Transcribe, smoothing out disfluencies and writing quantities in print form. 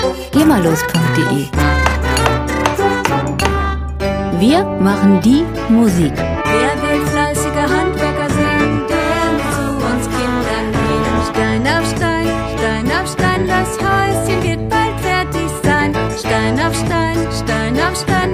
GEMALOS.de. Wir machen die Musik. Wer will fleißiger Handwerker sein, der muss zu uns Kindern gehen. Stein auf Stein, Stein auf Stein, das Häuschen wird bald fertig sein. Stein auf Stein, Stein auf Stein.